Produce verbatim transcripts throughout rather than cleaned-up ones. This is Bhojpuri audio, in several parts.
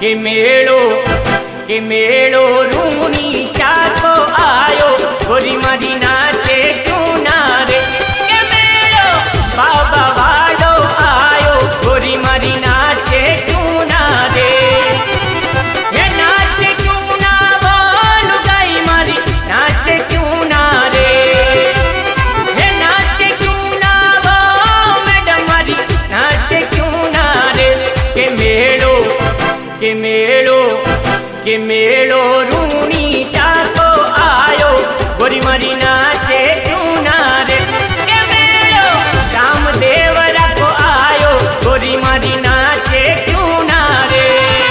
के मेड़ो के मेड़ो रूनी चाको आयो गोरी मारी नाचे क्यों ना रे। के मेड़ो बाबा वाड़ो आयो गोरी मारी नाचे क्यों ना रे। ये नाचे क्यों ना वो लुगाई मारी नाचे क्यों ना रे। ये नाचे क्यों ना वो मैडम मारी नाचे क्यों ना रे। के मेड़ो के मेड़ो के मेड़ो रूनी चाको आयो गोरी मारी नाचे क्यों ना रे। के मेड़ो रामदेवरा को आयो गोरी मारी नाचे क्यों ना रे।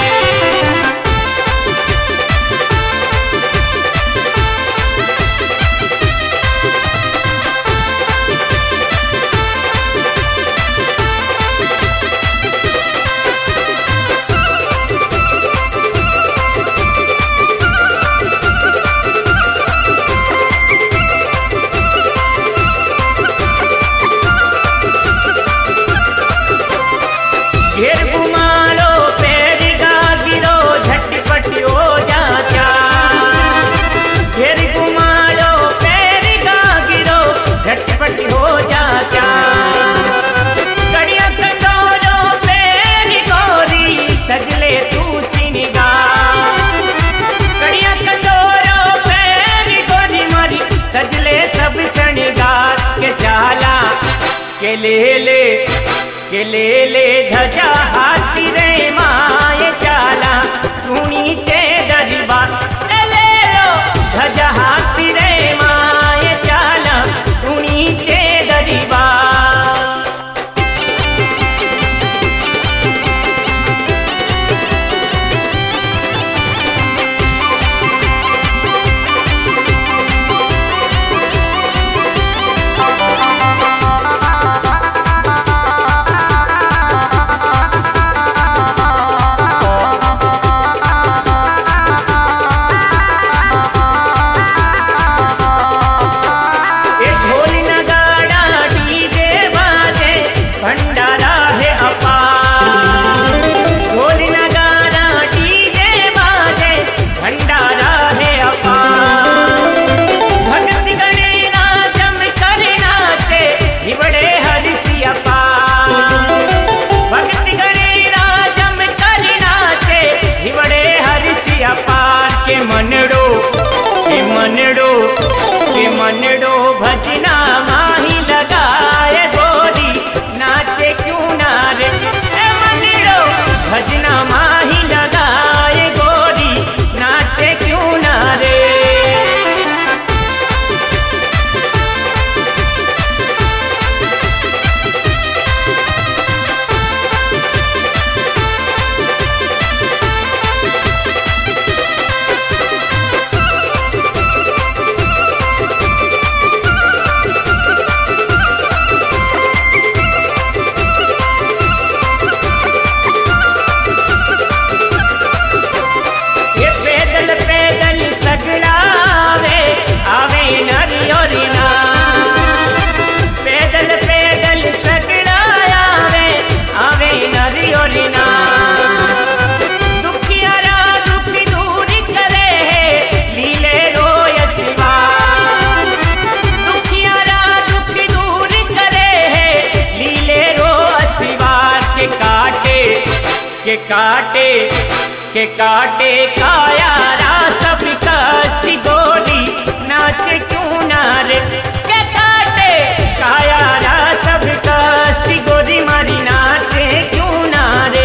घेर घुमा लो पैर गा गिरो झटपट हो जाता। घेर घुमा लो पैर गा गिरो झटपट हो जाता। कड़िया कंडोरो पैर गोरी सजले तू सिनिगा। कड़िया कंडोरो पैर गोरी मारी सजले सब सणिगार। के जाला के ले ले के ले ले धजा हाथी रे माए चाला तू नीचे दरबा। ले लो धजा हाथी रे माए चाला तू नीचे दरबा। भंडारा है अपार ढोल नगाड़ा डीजे बाजे भंडारा है अपार। भगत गणेना जम कर नाचे हिबड़े हरिसी अपार। भगत गणेना जम कर नाचे हिबड़े हरिसी अपार। के मनड़ो के मनड़ो के मनड़ो भजना माही लगाए गोरी नाचे क्यों ना रे। ए मनड़ो भजना माही लगाए गोरी नाचे क्यों ना रे। के काटे के काटे काया रा सब कष्टी गोरी नाचे क्यों ना रे। के काटे काया रा सब कष्टी गोरी मारी नाचे क्यों ना रे।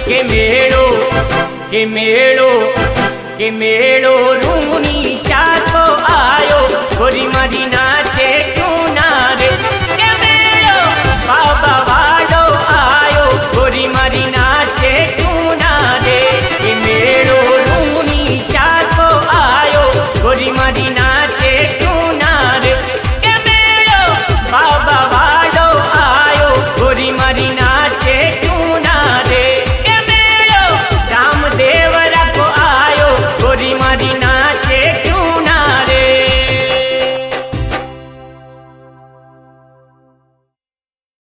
के मेड़ो के मेड़ो के मेड़ो रूनी चाको आयो गोरी मारी ना